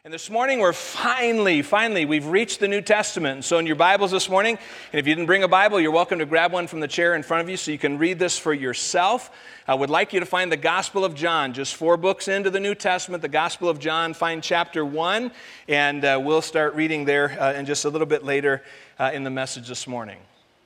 And this morning, we're finally, we've reached the New Testament. And so in your Bibles this morning, and if you didn't bring a Bible, you're welcome to grab one from the chair in front of you so you can read this for yourself. I would like you to find the Gospel of John, just 4 books into the New Testament, the Gospel of John. Find chapter 1, and we'll start reading there in just a little bit later in the message this morning.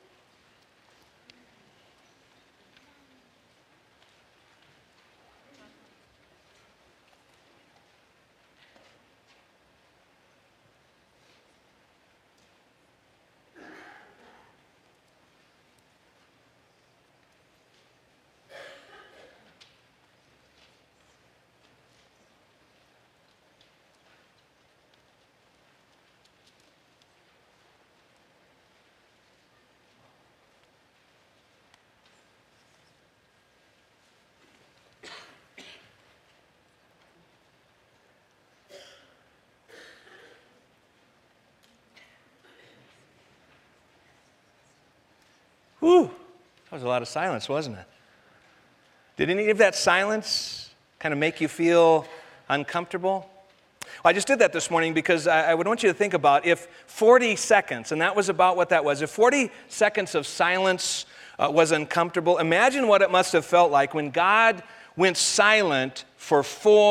Whew, that was a lot of silence, wasn't it? Did any of that silence kind of make you feel uncomfortable? Well, I just did that this morning because I would want you to think about if 40 seconds, and that was about what that was, if 40 seconds of silence was uncomfortable, imagine what it must have felt like when God went silent for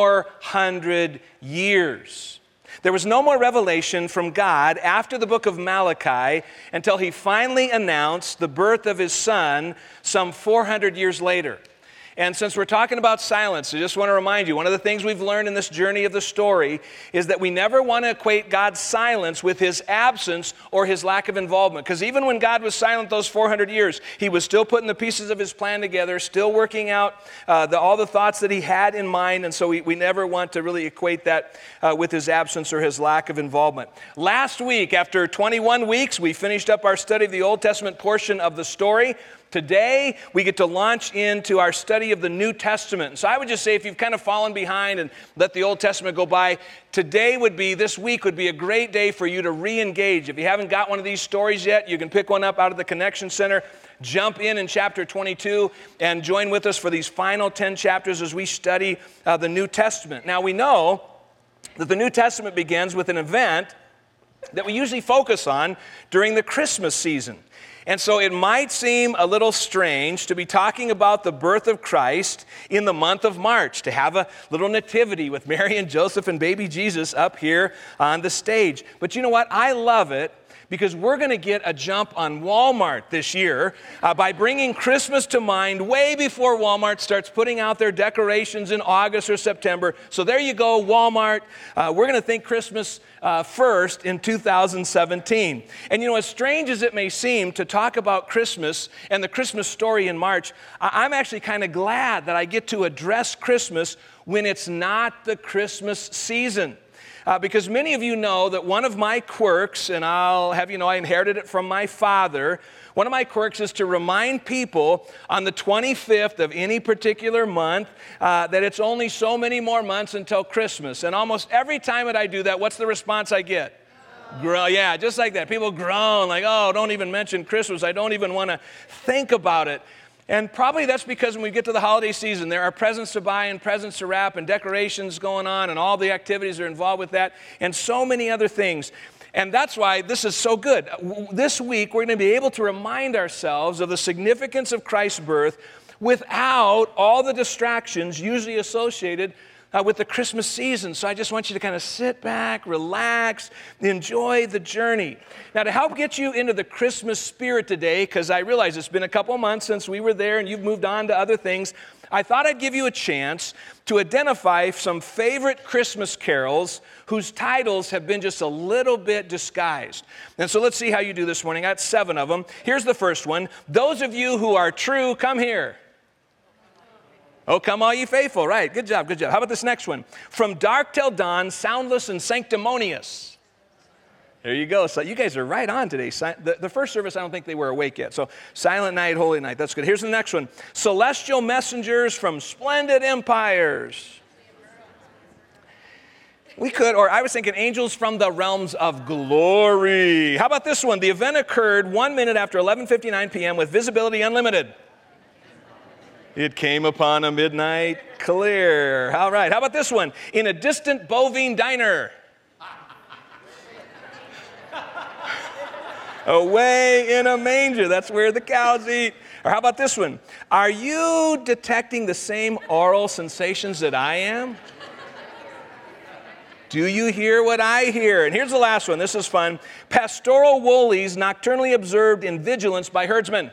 400 years. There was no more revelation from God after the book of Malachi until he finally announced the birth of his son some 400 years later. And since we're talking about silence, I just want to remind you, one of the things we've learned in this journey of the story is that we never want to equate God's silence with his absence or his lack of involvement. Because even when God was silent those 400 years, he was still putting the pieces of his plan together, still working out all the thoughts that he had in mind. And so we never want to really equate that with his absence or his lack of involvement. Last week, after 21 weeks, we finished up our study of the Old Testament portion of the story. Today, we get to launch into our study of the New Testament. So I would just say if you've kind of fallen behind and let the Old Testament go by, this week would be a great day for you to re-engage. If you haven't got one of these stories yet, you can pick one up out of the Connection Center, jump in chapter 22, and join with us for these final 10 chapters as we study the New Testament. Now, we know that the New Testament begins with an event that we usually focus on during the Christmas season. And so it might seem a little strange to be talking about the birth of Christ in the month of March, to have a little nativity with Mary and Joseph and baby Jesus up here on the stage. But you know what? I love it because we're going to get a jump on Walmart this year by bringing Christmas to mind way before Walmart starts putting out their decorations in August or September. So there you go, Walmart. We're going to think Christmas first in 2017. And you know, as strange as it may seem to talk about Christmas and the Christmas story in March, I'm actually kind of glad that I get to address Christmas when it's not the Christmas season. Because many of you know that one of my quirks, and I'll have you know I inherited it from my father, one of my quirks is to remind people on the 25th of any particular month that it's only so many more months until Christmas. And almost every time that I do that, what's the response I get? Groan. Yeah, just like that. People groan like, oh, don't even mention Christmas. I don't even want to think about it. And probably that's because when we get to the holiday season, there are presents to buy and presents to wrap and decorations going on and all the activities that are involved with that and so many other things. And that's why this is so good. This week, we're going to be able to remind ourselves of the significance of Christ's birth without all the distractions usually associated with the Christmas season. So I just want you to kind of sit back, relax, enjoy the journey. Now, to help get you into the Christmas spirit today, because I realize it's been a couple months since we were there and you've moved on to other things, I thought I'd give you a chance to identify some favorite Christmas carols whose titles have been just a little bit disguised. And so let's see how you do this morning. I got 7 of them. Here's the first one. Those of you who are true, come here. Oh, come all ye faithful. Right, good job, good job. How about this next one? From dark till dawn, soundless and sanctimonious. There you go. So you guys are right on today. The first service, I don't think they were awake yet. So silent night, holy night. That's good. Here's the next one. Celestial messengers from splendid empires. We could, or I was thinking angels from the realms of glory. How about this one? The event occurred 1 minute after 11:59 p.m. with visibility unlimited. It came upon a midnight clear. All right, how about this one? In a distant bovine diner. Away in a manger. That's where the cows eat. Or how about this one? Are you detecting the same oral sensations that I am? Do you hear what I hear? And here's the last one. This is fun. Pastoral woolies nocturnally observed in vigilance by herdsmen,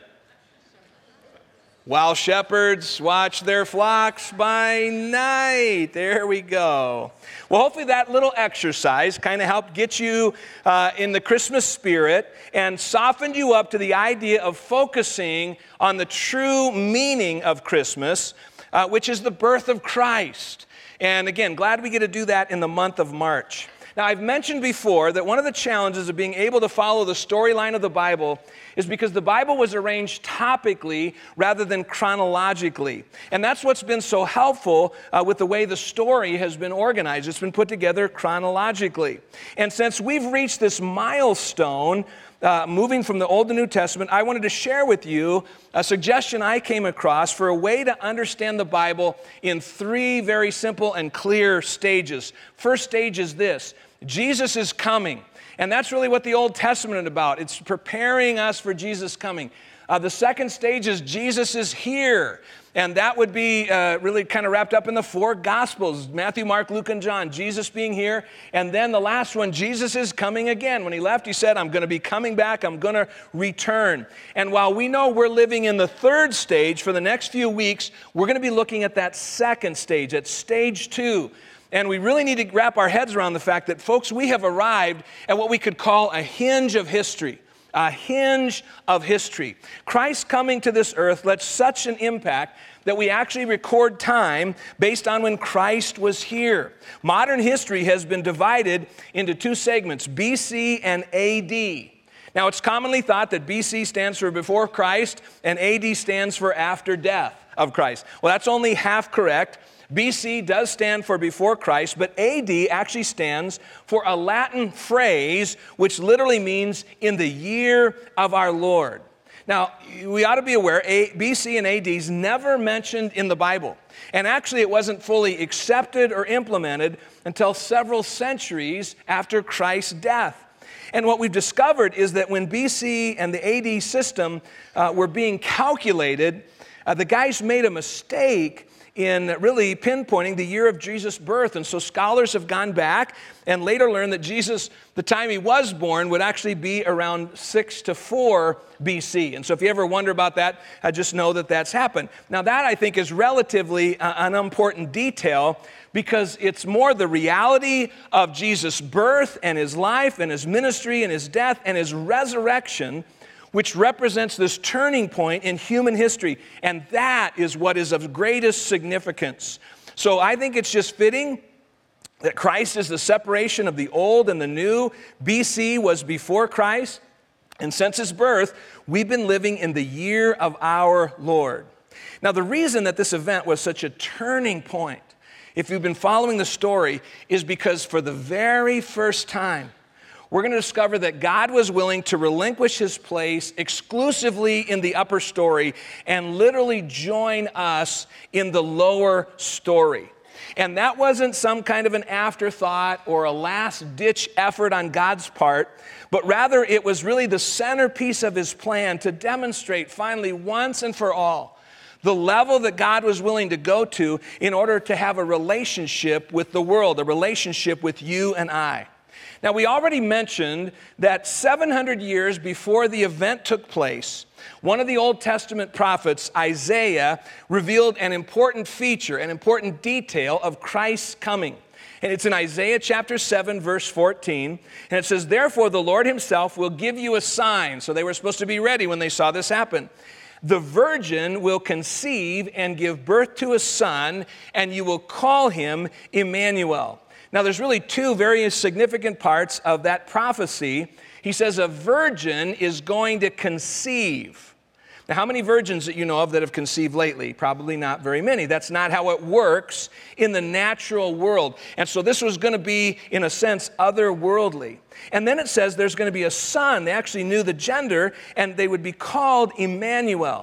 while shepherds watch their flocks by night. There we go. Well, hopefully that little exercise kind of helped get you in the Christmas spirit and softened you up to the idea of focusing on the true meaning of Christmas, which is the birth of Christ. And again, glad we get to do that in the month of March. Now, I've mentioned before that one of the challenges of being able to follow the storyline of the Bible is because the Bible was arranged topically rather than chronologically. And that's what's been so helpful with the way the story has been organized. It's been put together chronologically. And since we've reached this milestone, moving from the Old to New Testament, I wanted to share with you a suggestion I came across for a way to understand the Bible in 3 very simple and clear stages. First stage is this: Jesus is coming. And that's really what the Old Testament is about. It's preparing us for Jesus coming. The second stage is Jesus is here. And that would be really kind of wrapped up in the 4 Gospels: Matthew, Mark, Luke, and John. Jesus being here. And then the last one, Jesus is coming again. When he left, he said, I'm going to be coming back. I'm going to return. And while we know we're living in the 3rd stage for the next few weeks, we're going to be looking at that 2nd stage, at stage 2. And we really need to wrap our heads around the fact that, folks, we have arrived at what we could call a hinge of history. A hinge of history. Christ coming to this earth left such an impact that we actually record time based on when Christ was here. Modern history has been divided into 2 segments, BC and AD. Now, it's commonly thought that BC stands for before Christ and AD stands for after death of Christ. Well, that's only half correct. BC does stand for before Christ, but AD actually stands for a Latin phrase which literally means in the year of our Lord. Now, we ought to be aware, BC and AD is never mentioned in the Bible. And actually, it wasn't fully accepted or implemented until several centuries after Christ's death. And what we've discovered is that when BC and the AD system were being calculated, the guys made a mistake in really pinpointing the year of Jesus' birth. And so scholars have gone back and later learned that Jesus, the time he was born, would actually be around 6 to 4 BC. And so if you ever wonder about that, just know that that's happened. Now that, I think, is relatively an unimportant detail because it's more the reality of Jesus' birth and his life and his ministry and his death and his resurrection, which represents this turning point in human history. And that is what is of greatest significance. So I think it's just fitting that Christ is the separation of the old and the new. BC was before Christ. And since his birth, we've been living in the year of our Lord. Now, the reason that this event was such a turning point, if you've been following the story, is because for the very first time, we're going to discover that God was willing to relinquish his place exclusively in the upper story and literally join us in the lower story. And that wasn't some kind of an afterthought or a last-ditch effort on God's part, but rather it was really the centerpiece of his plan to demonstrate finally once and for all the level that God was willing to go to in order to have a relationship with the world, a relationship with you and I. Now, we already mentioned that 700 years before the event took place, one of the Old Testament prophets, Isaiah, revealed an important feature, an important detail of Christ's coming. And it's in Isaiah chapter 7, verse 14. And it says, "Therefore the Lord himself will give you a sign." So they were supposed to be ready when they saw this happen. "The virgin will conceive and give birth to a son, and you will call him Emmanuel." Now, there's really 2 very significant parts of that prophecy. He says a virgin is going to conceive. Now, how many virgins that you know of that have conceived lately? Probably not very many. That's not how it works in the natural world. And so this was going to be, in a sense, otherworldly. And then it says there's going to be a son. They actually knew the gender, and they would be called Emmanuel.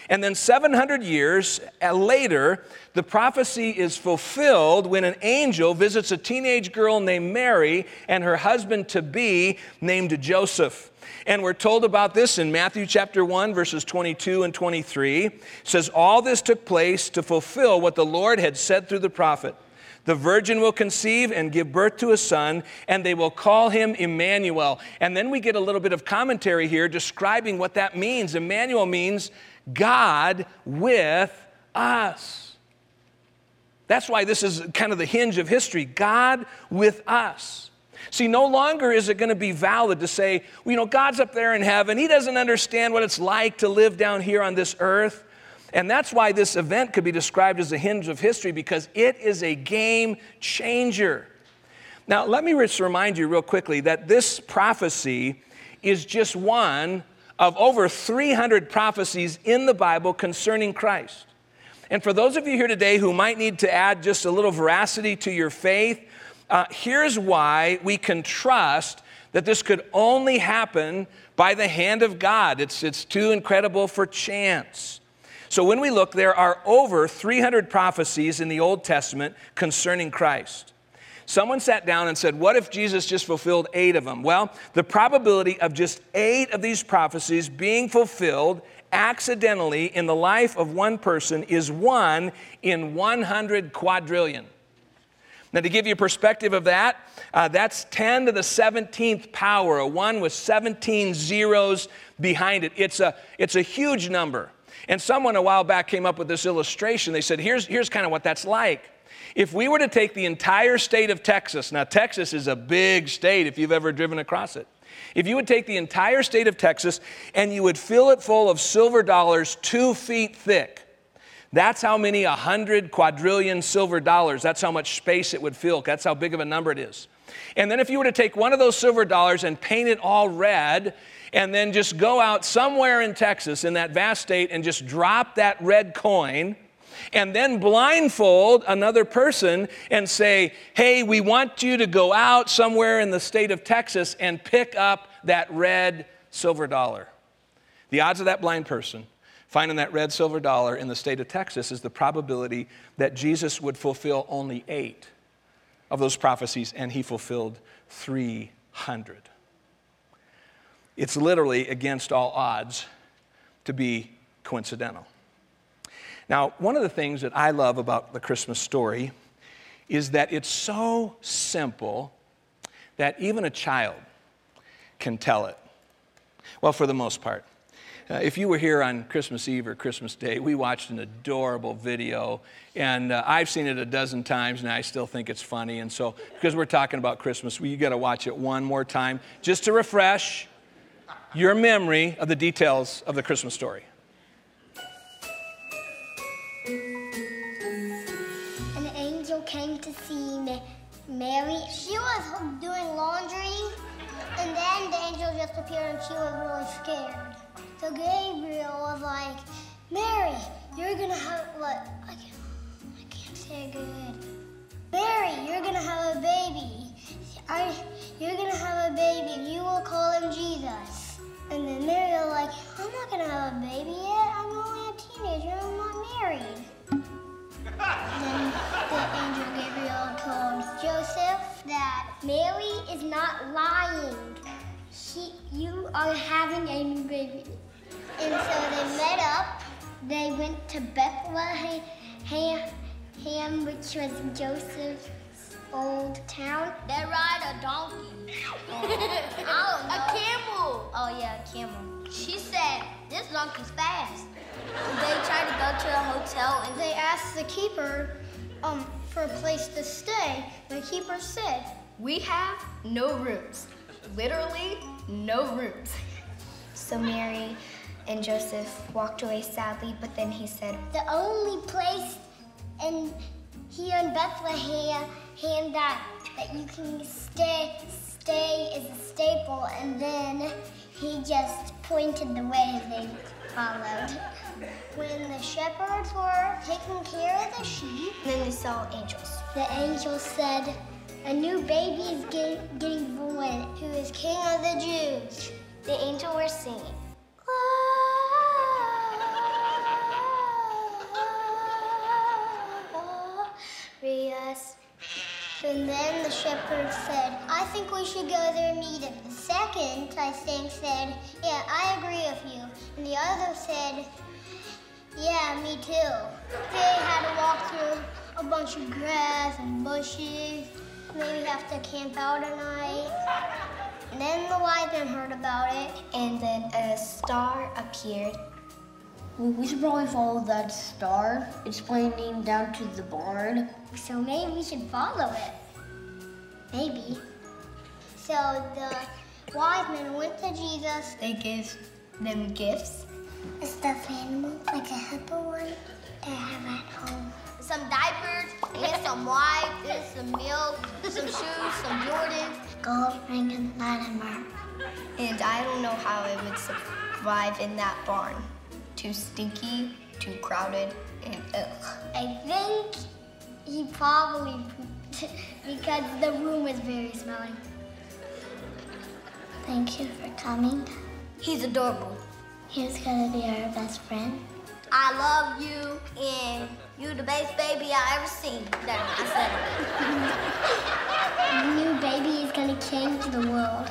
And then 700 years later, the prophecy is fulfilled when an angel visits a teenage girl named Mary and her husband-to-be named Joseph. And we're told about this in Matthew chapter 1, verses 22 and 23. It says, all this took place to fulfill what the Lord had said through the prophet. The virgin will conceive and give birth to a son, and they will call him Emmanuel. And then we get a little bit of commentary here describing what that means. Emmanuel means God with us. That's why this is kind of the hinge of history, God with us. See, no longer is it going to be valid to say, well, you know, God's up there in heaven. He doesn't understand what it's like to live down here on this earth. And that's why this event could be described as a hinge of history, because it is a game changer. Now, let me just remind you real quickly that this prophecy is just one of over 300 prophecies in the Bible concerning Christ. And for those of you here today who might need to add just a little veracity to your faith, here's why we can trust that this could only happen by the hand of God. It's too incredible for chance. So when we look, there are over 300 prophecies in the Old Testament concerning Christ. Someone sat down and said, what if Jesus just fulfilled 8 of them? Well, the probability of just 8 of these prophecies being fulfilled accidentally in the life of one person is 1 in 100 quadrillion. Now, to give you a perspective of that, that's 10 to the 17th power, a 1 with 17 zeros behind it. It's a huge number. And someone a while back came up with this illustration. They said, here's kind of what that's like. If we were to take the entire state of Texas, now Texas is a big state if you've ever driven across it. If you would take the entire state of Texas and you would fill it full of silver dollars 2 feet thick, that's how many 100 quadrillion silver dollars, that's how much space it would fill. That's how big of a number it is. And then if you were to take one of those silver dollars and paint it all red, and then just go out somewhere in Texas in that vast state and just drop that red coin, and then blindfold another person and say, hey, we want you to go out somewhere in the state of Texas and pick up that red silver dollar. The odds of that blind person finding that red silver dollar in the state of Texas is the probability that Jesus would fulfill only 8 of those prophecies, and he fulfilled 300. It's literally against all odds to be coincidental. Now, one of the things that I love about the Christmas story is that it's so simple that even a child can tell it. Well, for the most part. If you were here on Christmas Eve or Christmas Day, we watched an adorable video, and I've seen it a dozen times, and I still think it's funny. And so, because we're talking about Christmas, you got to watch it one more time just to refresh your memory of the details of the Christmas story. An angel came to see Mary. She was doing laundry, and then the angel just appeared and she was really scared. So Gabriel was like, Mary, you're gonna have, what? I can't say it good. Mary, you're gonna have a baby. You're gonna have a baby. You will call him Jesus. And then Mary was like, I'm not gonna have a baby yet. I'm only a teenager. I'm not married. Then the angel Gabriel told Joseph that Mary is not lying. You are having a new baby. And so they met up. They went to Bethlehem, which was Joseph's old town. They ride a donkey. A camel. Oh yeah, a camel. She said, this donkey's fast. They tried to go to a hotel and they asked the keeper for a place to stay. The keeper said, we have no rooms. Literally, no rooms. So Mary and Joseph walked away sadly, but then he said, the only place here in Bethlehem that you can stay is a stable, and then he just pointed the way they followed. When the shepherds were taking care of the sheep, then they saw angels. The angel said, a new baby is getting born, who is King of the Jews. The angels were singing. the shepherd said, I think we should go there and meet him. The second, I think, said, yeah, I agree with you. And the other said, yeah, me too. They had to walk through a bunch of grass and bushes. Maybe have to camp out at night. And then the wise men heard about it. And then a star appeared. Well, we should probably follow that star. It's pointing down to the barn. So maybe we should follow it. Maybe. So the wise men went to Jesus. They gave them gifts. A stuffed animal, like a hippo one, to have at home. Some diapers, and some wipes, and some milk, some shoes, some Jordans. Gold, frankincense, and myrrh. And I don't know how it would survive in that barn. Too stinky, too crowded, and ugh. I think he probably pooped because the room is very smelly. Thank you for coming. He's adorable. He's gonna be our best friend. I love you, and you the best baby I ever seen. There, I said it. The new baby is gonna change the world.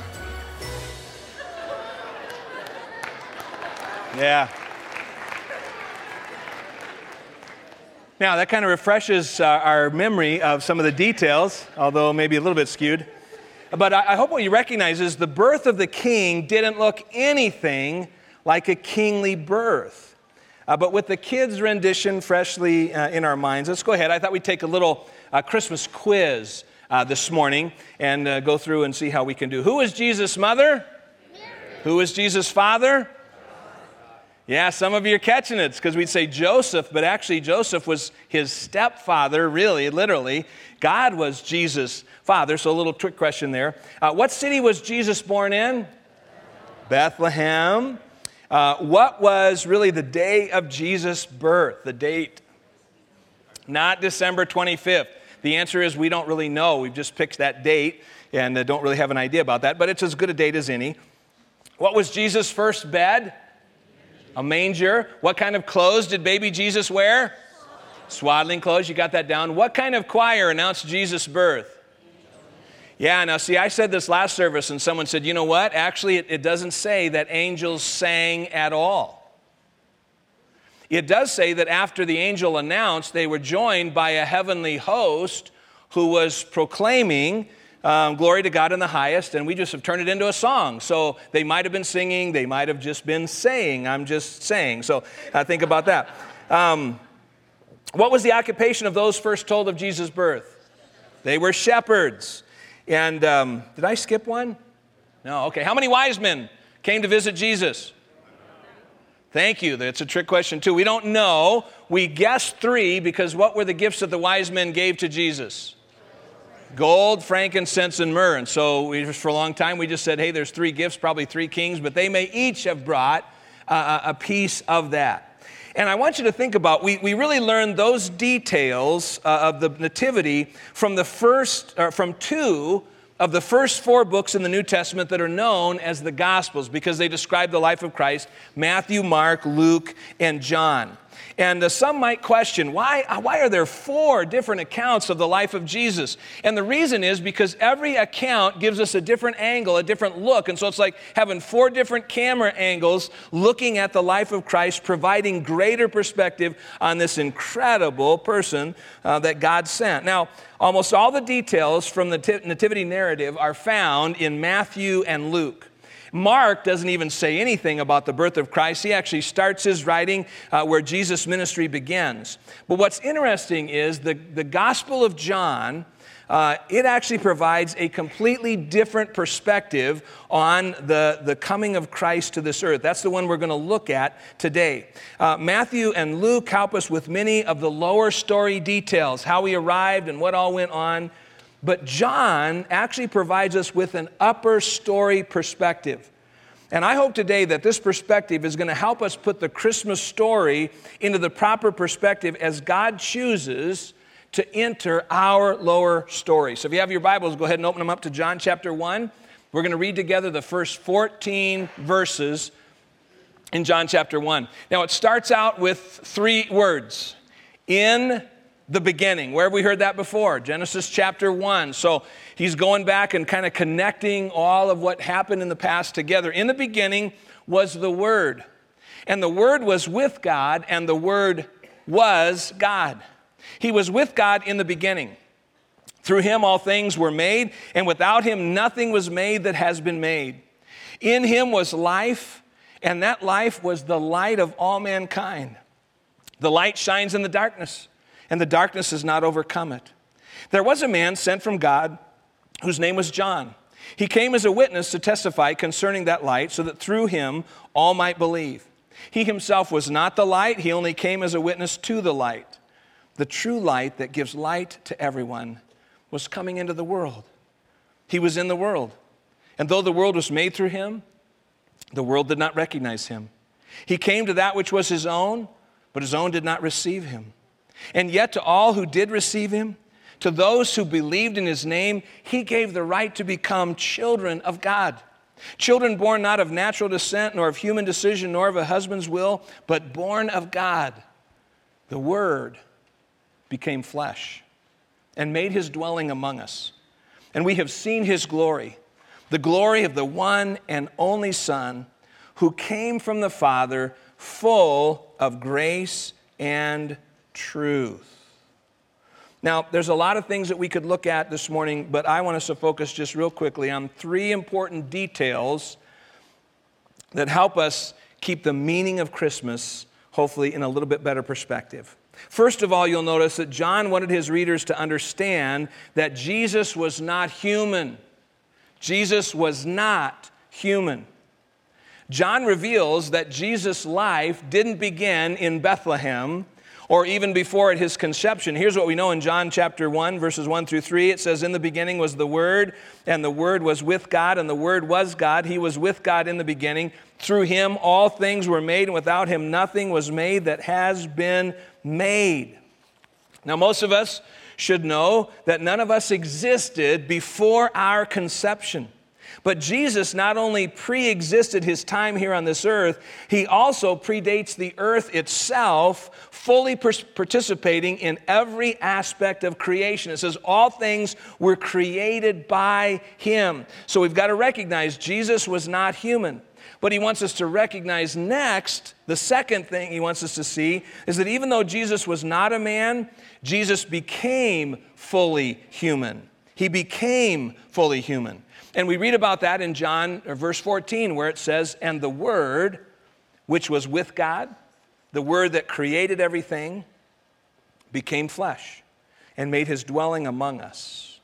Yeah. Now, that kind of refreshes our memory of some of the details, although maybe a little bit skewed. But I hope what you recognize is the birth of the king didn't look anything like a kingly birth. But with the kids' rendition freshly in our minds, let's go ahead. I thought we'd take a little Christmas quiz this morning and go through and see how we can do. Who is Jesus' mother? Mary. Who is Jesus' father? Yeah, some of you are catching it because we'd say Joseph, but actually Joseph was his stepfather, really, literally. God was Jesus' father, so a little trick question there. What city was Jesus born in? Bethlehem. What was really the day of Jesus' birth, the date? Not December 25th. The answer is we don't really know. We've just picked that date and don't really have an idea about that, but it's as good a date as any. What was Jesus' first bed? A manger. What kind of clothes did baby Jesus wear? Swaddling clothes. You got that down. What kind of choir announced Jesus' birth? Yeah, now see, I said this last service and someone said, you know what? Actually, it doesn't say that angels sang at all. It does say that after the angel announced, they were joined by a heavenly host who was proclaiming glory to God in the highest, and we just have turned it into a song. So they might have been singing, they might have just been saying, I'm just saying. So think about that. What was the occupation of those first told of Jesus' birth? They were shepherds. And did I skip one? No, okay. How many wise men came to visit Jesus? Thank you. That's a trick question too. We don't know. We guessed 3 because what were the gifts that the wise men gave to Jesus? Gold, frankincense, and myrrh. And so for a long time we just said, hey, there's 3 gifts, probably 3 kings, but they may each have brought a piece of that. And I want you to think about, we really learned those details of the nativity from from 2 of the first 4 books in the New Testament that are known as the Gospels because they describe the life of Christ: Matthew, Mark, Luke, and John. And some might question, why are there 4 different accounts of the life of Jesus? And the reason is because every account gives us a different angle, a different look. And so it's like having 4 different camera angles looking at the life of Christ, providing greater perspective on this incredible person that God sent. Now, almost all the details from the nativity narrative are found in Matthew and Luke. Mark doesn't even say anything about the birth of Christ. He actually starts his writing where Jesus' ministry begins. But what's interesting is the Gospel of John, it actually provides a completely different perspective on the coming of Christ to this earth. That's the one we're going to look at today. Matthew and Luke help us with many of the lower story details, how he arrived and what all went on. But John actually provides us with an upper story perspective. And I hope today that this perspective is going to help us put the Christmas story into the proper perspective as God chooses to enter our lower story. So if you have your Bibles, go ahead and open them up to John chapter 1. We're going to read together the first 14 verses in John chapter 1. Now it starts out with 3 words: in the beginning. Where have we heard that before? Genesis chapter 1. So he's going back and kind of connecting all of what happened in the past together. In the beginning was the Word, and the Word was with God, and the Word was God. He was with God in the beginning. Through him all things were made, and without him nothing was made that has been made. In him was life, and that life was the light of all mankind. The light shines in the darkness, and the darkness has not overcome it. There was a man sent from God whose name was John. He came as a witness to testify concerning that light, so that through him all might believe. He himself was not the light, he only came as a witness to the light. The true light that gives light to everyone was coming into the world. He was in the world, and though the world was made through him, the world did not recognize him. He came to that which was his own, but his own did not receive him. And yet to all who did receive him, to those who believed in his name, he gave the right to become children of God. Children born not of natural descent, nor of human decision, nor of a husband's will, but born of God. The Word became flesh and made his dwelling among us. And we have seen his glory, the glory of the one and only Son, who came from the Father, full of grace and truth. Now, there's a lot of things that we could look at this morning, but I want us to focus just real quickly on three important details that help us keep the meaning of Christmas, hopefully, in a little bit better perspective. First of all, you'll notice that John wanted his readers to understand that Jesus was not human. Jesus was not human. John reveals that Jesus' life didn't begin in Bethlehem or even before at his conception. Here's what we know in John chapter 1, verses 1 through 3. It says, "In the beginning was the Word, and the Word was with God, and the Word was God. He was with God in the beginning. Through him all things were made, and without him nothing was made that has been made." Now, most of us should know that none of us existed before our conception. But Jesus not only pre-existed his time here on this earth, he also predates the earth itself, fully participating in every aspect of creation. It says all things were created by him. So we've got to recognize Jesus was not human. But he wants us to recognize next, the second thing he wants us to see, is that even though Jesus was not a man, Jesus became fully human. He became fully human. And we read about that in John, verse 14, where it says, "And the Word, which was with God," the Word that created everything, "became flesh and made his dwelling among us."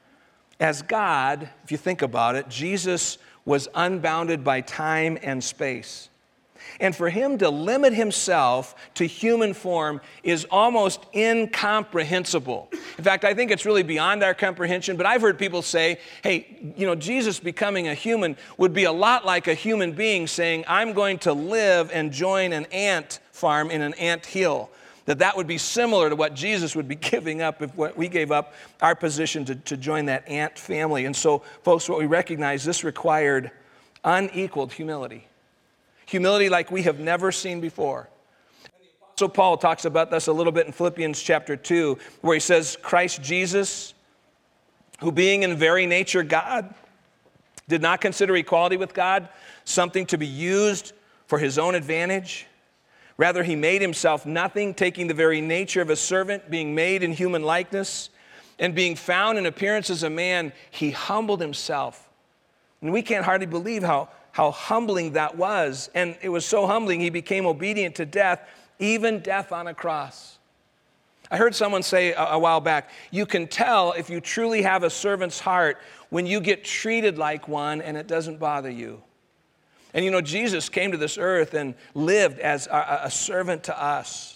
As God, if you think about it, Jesus was unbounded by time and space. And for him to limit himself to human form is almost incomprehensible. In fact, I think it's really beyond our comprehension, but I've heard people say, hey, Jesus becoming a human would be a lot like a human being saying, I'm going to live and join an ant farm in an ant hill. That would be similar to what Jesus would be giving up if we gave up our position to join that ant family. And so, folks, what we recognize, this required unequaled humility. Humility like we have never seen before. And the Apostle Paul talks about this a little bit in Philippians chapter 2, where he says, Christ Jesus, who being in very nature God, did not consider equality with God something to be used for his own advantage. Rather, he made himself nothing, taking the very nature of a servant, being made in human likeness, and being found in appearance as a man, he humbled himself. And we can't hardly believe how humbling that was. And it was so humbling, he became obedient to death, even death on a cross. I heard someone say a while back, you can tell if you truly have a servant's heart when you get treated like one and it doesn't bother you. And Jesus came to this earth and lived as a servant to us.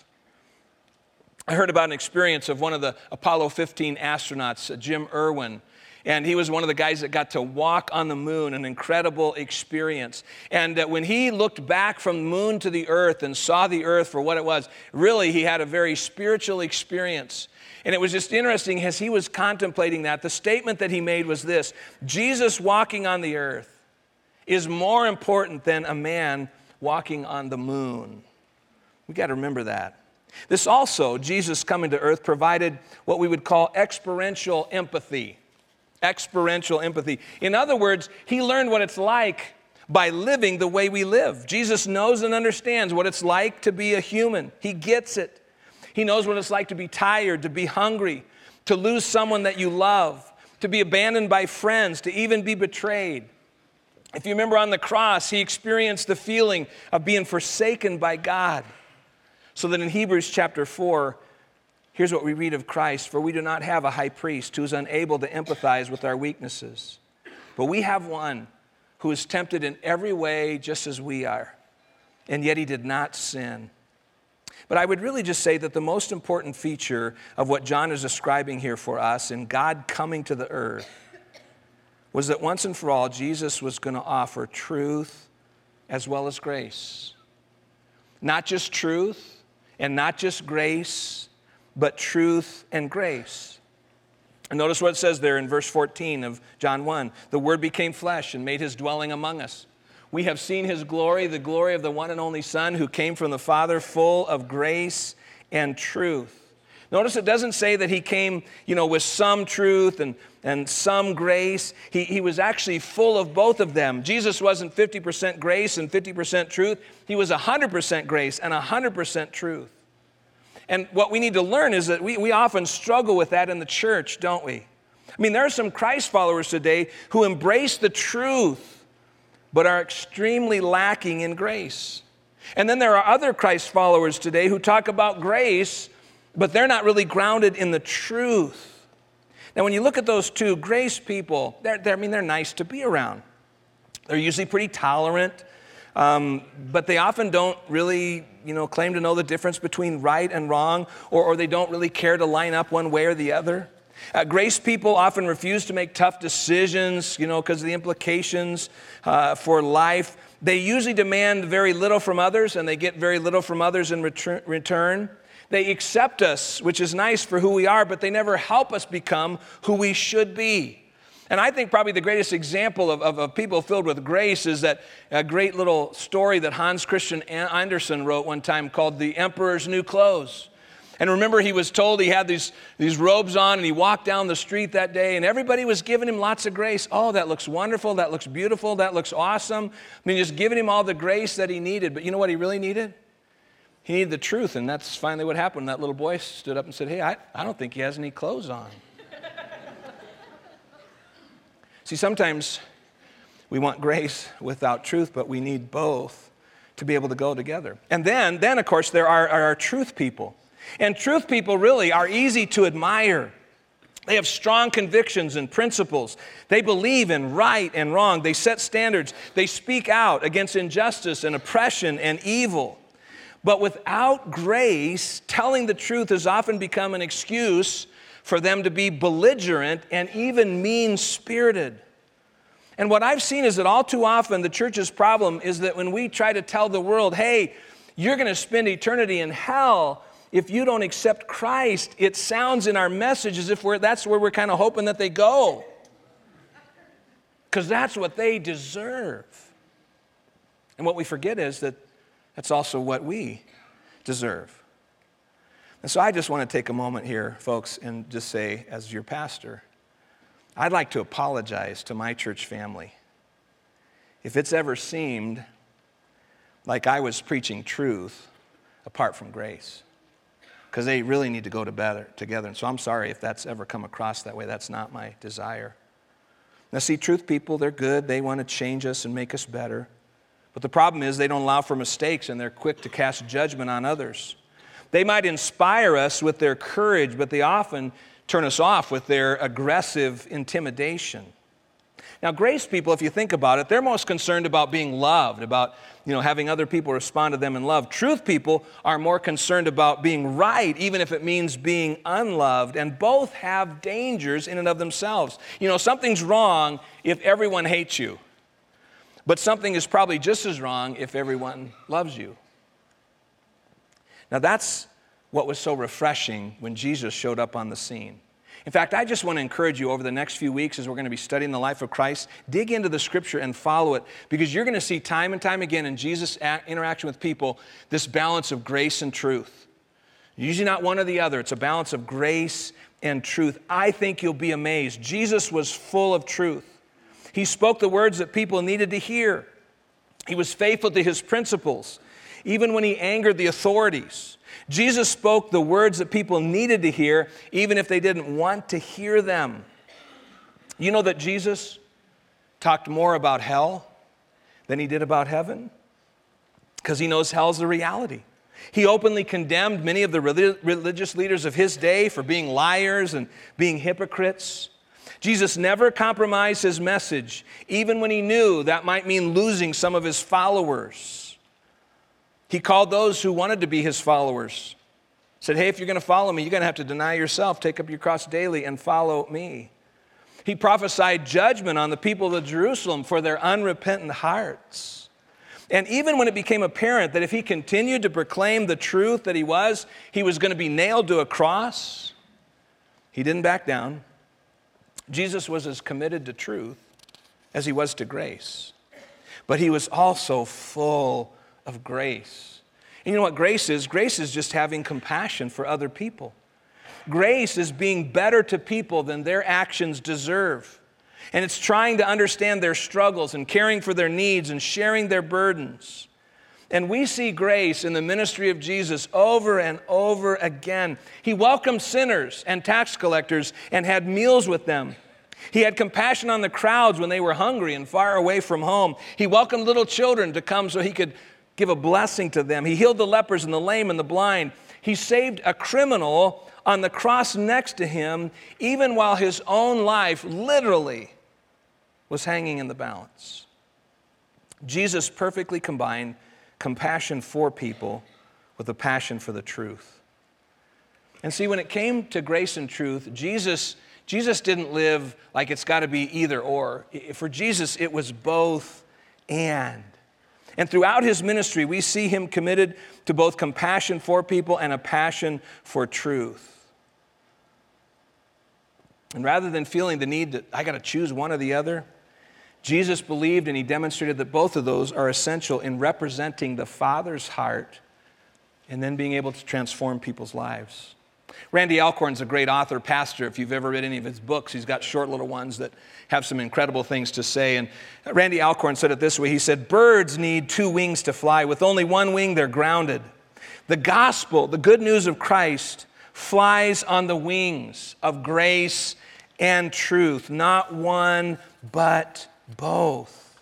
I heard about an experience of one of the Apollo 15 astronauts, Jim Irwin. And he was one of the guys that got to walk on the moon, an incredible experience. And when he looked back from the moon to the earth and saw the earth for what it was, really he had a very spiritual experience. And it was just interesting as he was contemplating that, the statement that he made was this: Jesus walking on the earth is more important than a man walking on the moon. We got to remember that. This also, Jesus coming to earth, provided what we would call experiential empathy. Experiential empathy. In other words, he learned what it's like by living the way we live. Jesus knows and understands what it's like to be a human. He gets it. He knows what it's like to be tired, to be hungry, to lose someone that you love, to be abandoned by friends, to even be betrayed. If you remember on the cross, he experienced the feeling of being forsaken by God. So that in Hebrews chapter 4, here's what we read of Christ. For we do not have a high priest who is unable to empathize with our weaknesses. But we have one who is tempted in every way just as we are. And yet he did not sin. But I would really just say that the most important feature of what John is describing here for us in God coming to the earth was that once and for all, Jesus was going to offer truth as well as grace. Not just truth and not just grace, but truth and grace. And notice what it says there in verse 14 of John 1. The Word became flesh and made his dwelling among us. We have seen his glory, the glory of the one and only Son who came from the Father, full of grace and truth. Notice it doesn't say that he came, with some truth and some grace. He was actually full of both of them. Jesus wasn't 50% grace and 50% truth. He was 100% grace and 100% truth. And what we need to learn is that we often struggle with that in the church, don't we? I mean, there are some Christ followers today who embrace the truth, but are extremely lacking in grace. And then there are other Christ followers today who talk about grace, but they're not really grounded in the truth. Now, when you look at those two, grace people, they're nice to be around. They're usually pretty tolerant, but they often don't really, claim to know the difference between right and wrong, or they don't really care to line up one way or the other. Grace people often refuse to make tough decisions, because of the implications for life. They usually demand very little from others, and they get very little from others in return. They accept us, which is nice for who we are, but they never help us become who we should be. And I think probably the greatest example of people filled with grace is that a great little story that Hans Christian Andersen wrote one time called The Emperor's New Clothes. And remember, he was told he had these robes on, and he walked down the street that day, and everybody was giving him lots of grace. Oh, that looks wonderful, that looks beautiful, that looks awesome. Just giving him all the grace that he needed. But you know what he really needed? He needed the truth, and that's finally what happened. That little boy stood up and said, hey, I don't think he has any clothes on. See, sometimes we want grace without truth, but we need both to be able to go together. And then of course, there are our truth people. And truth people really are easy to admire. They have strong convictions and principles. They believe in right and wrong. They set standards. They speak out against injustice and oppression and evil. But without grace, telling the truth has often become an excuse for them to be belligerent and even mean-spirited. And what I've seen is that all too often the church's problem is that when we try to tell the world, hey, you're going to spend eternity in hell if you don't accept Christ, it sounds in our message as if that's where we're kind of hoping that they go. Because that's what they deserve. And what we forget is that that's also what we deserve. And so I just want to take a moment here, folks, and just say, as your pastor, I'd like to apologize to my church family if it's ever seemed like I was preaching truth apart from grace. Because they really need to go together. And so I'm sorry if that's ever come across that way. That's not my desire. Now see, truth people, they're good. They want to change us and make us better. But the problem is they don't allow for mistakes, and they're quick to cast judgment on others. They might inspire us with their courage, but they often turn us off with their aggressive intimidation. Now, grace people, if you think about it, they're most concerned about being loved, about having other people respond to them in love. Truth people are more concerned about being right, even if it means being unloved, and both have dangers in and of themselves. Something's wrong if everyone hates you. But something is probably just as wrong if everyone loves you. Now that's what was so refreshing when Jesus showed up on the scene. In fact, I just want to encourage you over the next few weeks as we're going to be studying the life of Christ, dig into the Scripture and follow it, because you're going to see time and time again in Jesus' interaction with people this balance of grace and truth. Usually not one or the other. It's a balance of grace and truth. I think you'll be amazed. Jesus was full of truth. He spoke the words that people needed to hear. He was faithful to his principles, even when he angered the authorities. Jesus spoke the words that people needed to hear, even if they didn't want to hear them. You know that Jesus talked more about hell than he did about heaven? Because he knows hell's the reality. He openly condemned many of the religious leaders of his day for being liars and being hypocrites. Jesus never compromised his message, even when he knew that might mean losing some of his followers. He called those who wanted to be his followers. Said, hey, if you're going to follow me, you're going to have to deny yourself, take up your cross daily, and follow me. He prophesied judgment on the people of Jerusalem for their unrepentant hearts. And even when it became apparent that if he continued to proclaim the truth that he was going to be nailed to a cross, he didn't back down. Jesus was as committed to truth as he was to grace. But he was also full of grace. And you know what grace is? Grace is just having compassion for other people. Grace is being better to people than their actions deserve. And it's trying to understand their struggles and caring for their needs and sharing their burdens. And we see grace in the ministry of Jesus over and over again. He welcomed sinners and tax collectors and had meals with them. He had compassion on the crowds when they were hungry and far away from home. He welcomed little children to come so he could give a blessing to them. He healed the lepers and the lame and the blind. He saved a criminal on the cross next to him, even while his own life literally was hanging in the balance. Jesus perfectly combined compassion for people with a passion for the truth. And see, when it came to grace and truth, Jesus didn't live like it's got to be either or. For Jesus, it was both and. And throughout his ministry, we see him committed to both compassion for people and a passion for truth. And rather than feeling the need that I got to choose one or the other, Jesus believed and he demonstrated that both of those are essential in representing the Father's heart and then being able to transform people's lives. Randy Alcorn's a great author, pastor. If you've ever read any of his books, he's got short little ones that have some incredible things to say. And Randy Alcorn said it this way. He said, birds need two wings to fly. With only one wing, they're grounded. The gospel, the good news of Christ, flies on the wings of grace and truth. Not one, but both.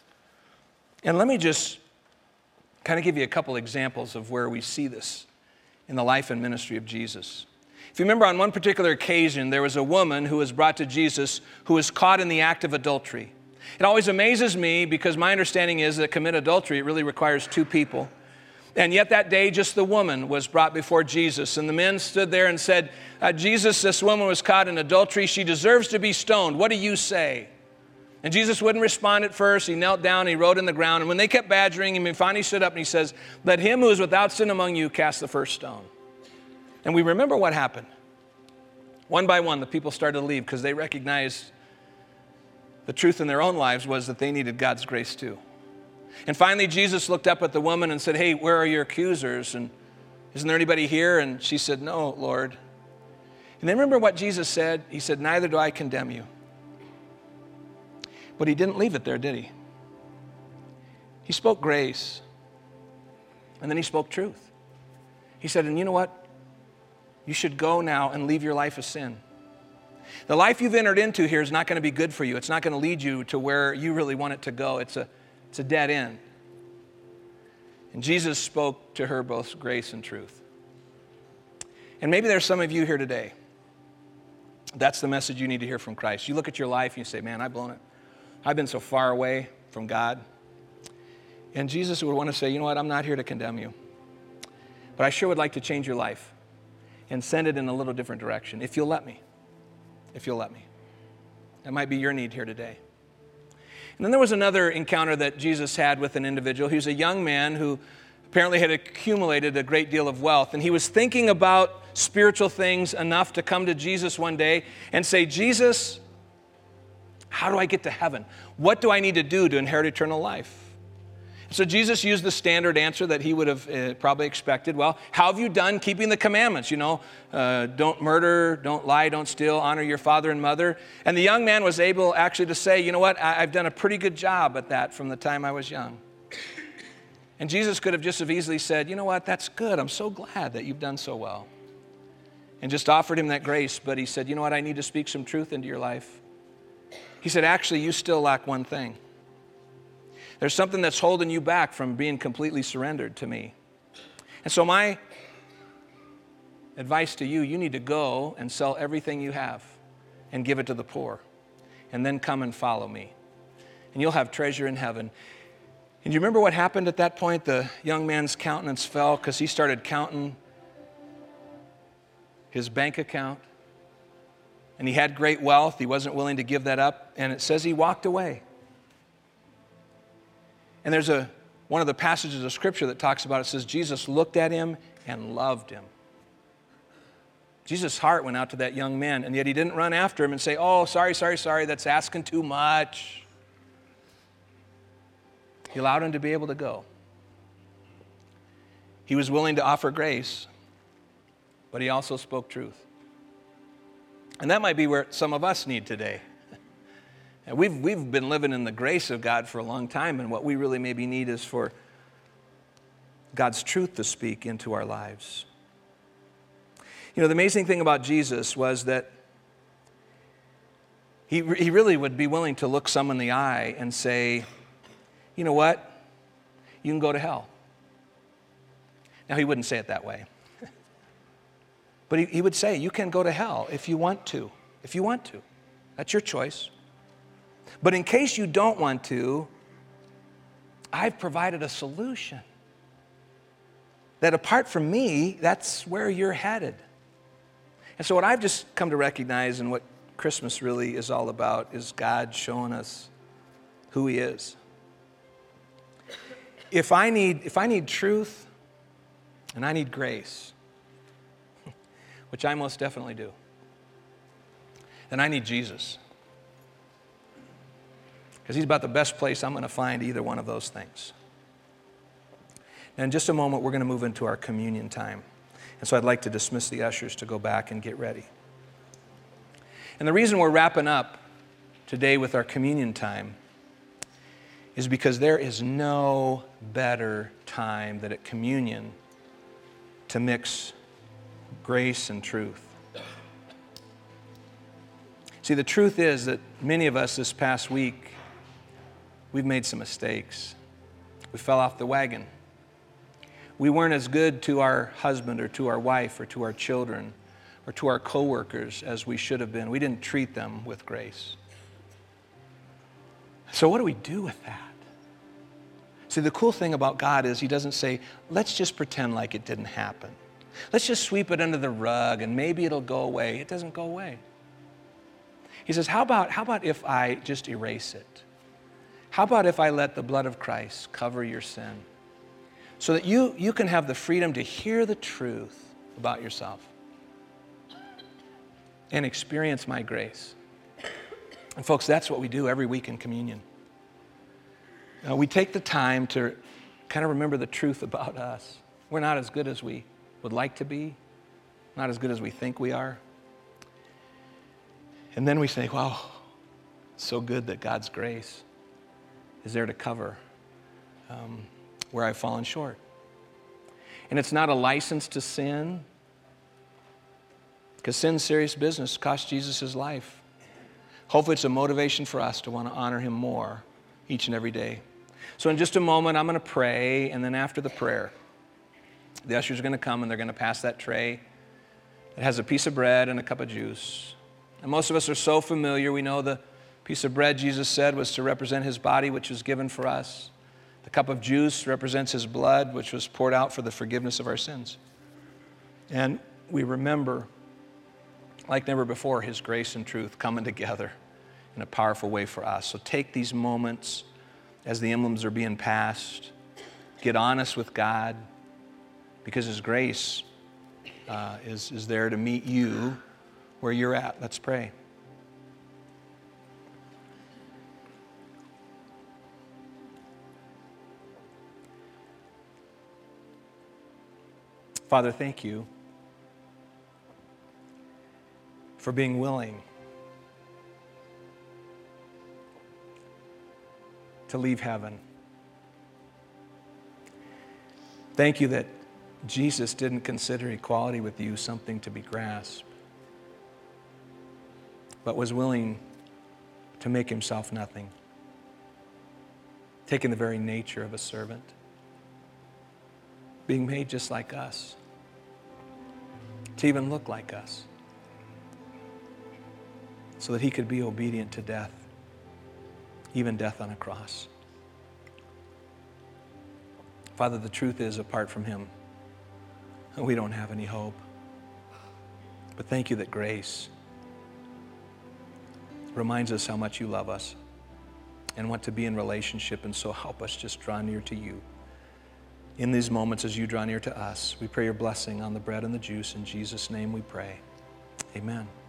And let me just kind of give you a couple examples of where we see this in the life and ministry of Jesus. If you remember, on one particular occasion, there was a woman who was brought to Jesus who was caught in the act of adultery. It always amazes me because my understanding is that to commit adultery, it really requires two people. And yet that day, just the woman was brought before Jesus. And the men stood there and said, Jesus, this woman was caught in adultery. She deserves to be stoned. What do you say? And Jesus wouldn't respond at first. He knelt down, he wrote in the ground. And when they kept badgering him, he finally stood up and he says, let him who is without sin among you cast the first stone. And we remember what happened. One by one, the people started to leave because they recognized the truth in their own lives was that they needed God's grace too. And finally, Jesus looked up at the woman and said, hey, where are your accusers? And isn't there anybody here? And she said, no, Lord. And then remember what Jesus said? He said, neither do I condemn you. But he didn't leave it there, did he? He spoke grace. And then he spoke truth. He said, and you know what? You should go now and leave your life of sin. The life you've entered into here is not going to be good for you. It's not going to lead you to where you really want it to go. It's a dead end. And Jesus spoke to her both grace and truth. And maybe there's some of you here today. That's the message you need to hear from Christ. You look at your life and you say, man, I've blown it. I've been so far away from God. And Jesus would want to say, you know what, I'm not here to condemn you. But I sure would like to change your life and send it in a little different direction, if you'll let me. If you'll let me. That might be your need here today. And then there was another encounter that Jesus had with an individual. He was a young man who apparently had accumulated a great deal of wealth. And he was thinking about spiritual things enough to come to Jesus one day and say, Jesus, how do I get to heaven? What do I need to do to inherit eternal life? So Jesus used the standard answer that he would have probably expected. Well, how have you done keeping the commandments? Don't murder, don't lie, don't steal, honor your father and mother. And the young man was able actually to say, you know what, I've done a pretty good job at that from the time I was young. And Jesus could have just as easily said, you know what, that's good. I'm so glad that you've done so well. And just offered him that grace. But he said, you know what, I need to speak some truth into your life. He said, actually, you still lack one thing. There's something that's holding you back from being completely surrendered to me. And so my advice to you, you need to go and sell everything you have and give it to the poor. And then come and follow me. And you'll have treasure in heaven. And you remember what happened at that point? The young man's countenance fell because he started counting his bank account. And he had great wealth. He wasn't willing to give that up. And it says he walked away. And there's one of the passages of Scripture that talks about it. It says Jesus looked at him and loved him. Jesus' heart went out to that young man, and yet he didn't run after him and say, oh, sorry, that's asking too much. He allowed him to be able to go. He was willing to offer grace, but he also spoke truth. And that might be where some of us need today. And we've been living in the grace of God for a long time, and what we really maybe need is for God's truth to speak into our lives. You know, the amazing thing about Jesus was that he really would be willing to look someone in the eye and say, you know what? You can go to hell. Now, he wouldn't say it that way. But he would say, you can go to hell if you want to. If you want to. That's your choice. But in case you don't want to, I've provided a solution. That apart from me, that's where you're headed. And so what I've just come to recognize and what Christmas really is all about is God showing us who he is. If I need truth and I need grace, which I most definitely do, then I need Jesus. Because he's about the best place I'm going to find either one of those things. And in just a moment, we're going to move into our communion time. And so I'd like to dismiss the ushers to go back and get ready. And the reason we're wrapping up today with our communion time is because there is no better time than at communion to mix grace and truth. See, the truth is that many of us this past week, we've made some mistakes. We fell off the wagon. We weren't as good to our husband or to our wife or to our children or to our coworkers as we should have been. We didn't treat them with grace. So what do we do with that? See, the cool thing about God is he doesn't say, let's just pretend like it didn't happen. Let's just sweep it under the rug and maybe it'll go away. It doesn't go away. He says, how about if I just erase it? How about if I let the blood of Christ cover your sin so that you can have the freedom to hear the truth about yourself and experience my grace? And folks, that's what we do every week in communion. We take the time to kind of remember the truth about us. We're not as good as we would like to be, not as good as we think we are. And then we say, wow, it's so good that God's grace is there to cover where I've fallen short. And it's not a license to sin, because sin's serious business, cost Jesus his life. Hopefully it's a motivation for us to want to honor him more each and every day. So in just a moment, I'm going to pray, and then after the prayer, the ushers are going to come and they're going to pass that tray. It has a piece of bread and a cup of juice. And most of us are so familiar, we know the piece of bread, Jesus said, was to represent his body, which was given for us. The cup of juice represents his blood, which was poured out for the forgiveness of our sins. And we remember, like never before, his grace and truth coming together in a powerful way for us. So take these moments as the emblems are being passed. Get honest with God, because his grace is there to meet you where you're at. Let's pray. Father, thank you for being willing to leave heaven. Thank you that Jesus didn't consider equality with you something to be grasped, but was willing to make himself nothing, taking the very nature of a servant, being made just like us, to even look like us, so that he could be obedient to death, even death on a cross. Father, the truth is, apart from him, we don't have any hope. But thank you that grace reminds us how much you love us and want to be in relationship, and so help us just draw near to you. In these moments as you draw near to us, we pray your blessing on the bread and the juice. In Jesus' name we pray. Amen.